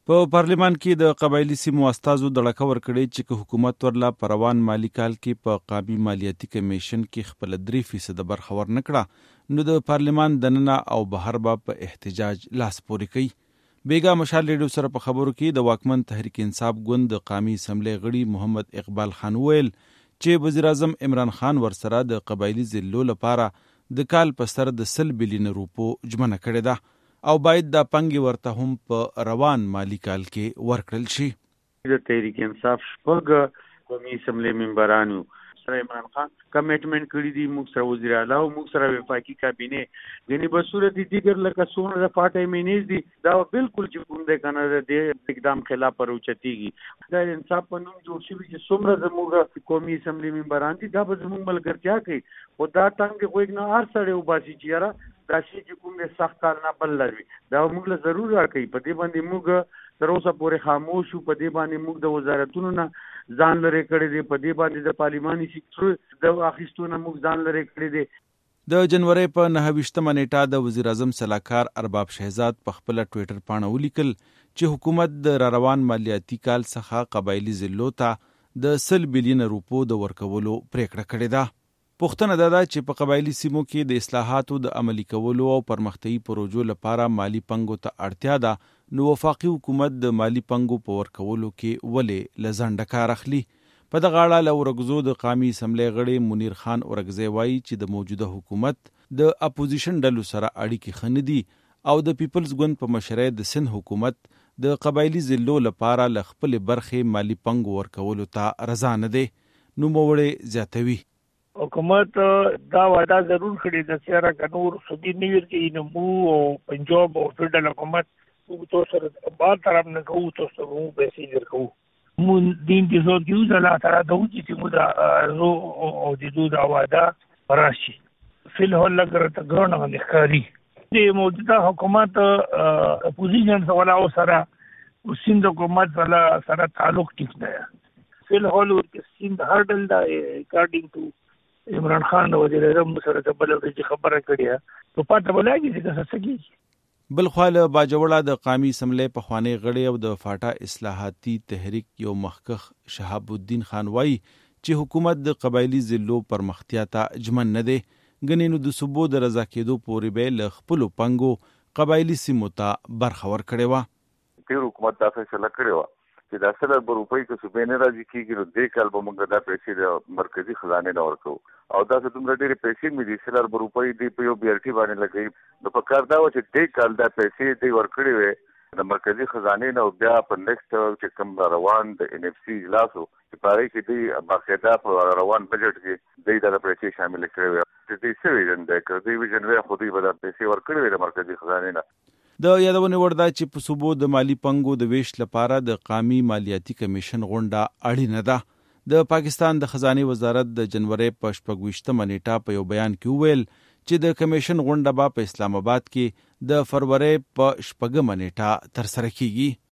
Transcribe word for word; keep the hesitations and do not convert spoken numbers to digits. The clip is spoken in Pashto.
په پارلیمان کې د قبایلی سیمو استازو دړکه ورکړې چې که حکومت ورلا په روان مالي کال کې په قابي مالیاتي کمیشن کې خپل درې فیصد برخه ور نکړه نو د پارلیمان دننه او بهر به په احتجاج لاس پورې کوي. بیګا مشال ریډیو سره په خبرو کې د واکمن تحریک انصاف ګوند د قامي اسمبلی غړي محمد اقبال خان ویل چې وزیر اعظم عمران خان ورسره د قبایلی ضلعو لپاره د کال په سر د سل بلین روپو ژمنه کړې ده او باید دا پنګي ورته هم په روان مالی کال کې ورکړل شي. د تحریک انصاف شپږ قومي اسمبلی ممبرانو سره عمران خان کمیټمنټ کړی دی موږ سره وزیر اعلی او موږ سره وفاقي کابینه غني په صورت دیګر لکه سونه د فاټې مینیز دي دا بالکل چې کوم د کنه د اقدام خلاف پروچتيږي. دا انصاف په نوم جوړ شوی چې څومره زموږ قومي اسمبلی ممبران دي دا به زموږ ملګرتیا کوي او دا ټنګ کوی نه هر سړی وباسي چې یاره دا شي چې کوم د سخت کار نه بل لري دا موږ له ضرور راکړي. په دې باندې موږ تر اوسه پورې خاموش شو. په دې باندې موږ د وزارتونو نه ځان لري کړی دی. په دې باندې د پارلماني سیکټر د اخیستونه موږ ځان لري کړی دی. د جنوري په نهه ویشتمه نیټه د وزیر اعظم سلاکار ارباب شهزاد په خپل ټوئیټر پاڼه ولیکل چې حکومت د روان مالیاتي کال څخه قبایلی ضلعو ته د سل بلین روپو د ورکولو پریکړه کړې ده. پوښتنه دا ده چې په قبایلی سیمو کې د اصلاحاتو د عملي کولو او پرمختیايي پروژو لپاره مالی پنګو ته اړتیا ده نو وفاقي حکومت د مالی پنګو په ورکولو کې ولې لزنډه کار اخلي. په دغه اړه له ورغزو د قامي اسمبلی غړي منیر خان اورګزی وایي چې د موجوده حکومت د اپوزیشن ډلو سره اړیکې ښه نه دي او د پیپلز ګوند په مشرۍ د سند حکومت د قبایلی ضلعو لپاره له خپلې برخې مالی پنګو ورکولو ته رضا نه دی. نوموړی زیاتوي حکومت دا وعده ضرور کړی د سیاره کنور سودی نیور کې نمو او پنجاب او فدرال حکومت موږ تو سره بار طرف نه کوو تو سره مو پیسې ورکو مون دین دي زو کیو زلا سره د چې موږ دا او د دوه وعده راشي فل هو لګره ګرونه باندې ښکاری د موجوده حکومت اپوزیشن سره سره او سند حکومت سره تعلق ټیک دی. فل هو کې سند هرډل دا اکارډینګ ټو عمران خان د وزیر اعظم سره د بل ورځې خبره کړې په پاتې بلایي چې څه کیږي. بل خو له باجوړه د قامي اسمبلی پخوانی غړی او د فاټا اصلاحاتي تحریک یو مخکخ شهاب الدین خان وایي چې حکومت د قبایلی ضلعو پرمختیا ته ژمن نه دی. ګنې نو د صوبو د رضا کېدو پورې به له خپلو پنګو قبایلی سیمو ته برخه ورکړې وه. تیر حکومت دا فیصله کړې وه چې دا سل زره روپۍ که صوبې نه راځي کېږي نو دې کال به موږ دا پیسې د مرکزي خزانې نه ورکوو او دا څه دومره ډېرې پیسې مې دي سل زره روپۍ دې په یو بي ار ټي باندې لګوي نو په کار دا وه چې دې کال دا پیسې دې ورکړې وې د مرکزي خزانې نه او بیا په نیکسټ چې کوم روان د ان اف سی اجلاس و چې په هغې کې دوی باقاعده په روان بجټ کې دوی دا پیسې شاملې کړې وې چې دوی څه ویژن دی که دوی ویژن وی خو دوی به دا پیسې ورکړې وې د مرکزي خزانې نه. د یادونې وړ ده چې په صوبو د مالی پنګو د ویش لپاره د قامي مالیاتي کمیشن غونډه اړینه ده. د پاکستان د خزانې وزارت د جنوري په شپږ ویشتمه نیټه په یو بیان کې وویل چې د کمیشن غونډه به په اسلام آباد کې د فروری په شپږمه نیټه ترسره کیږي.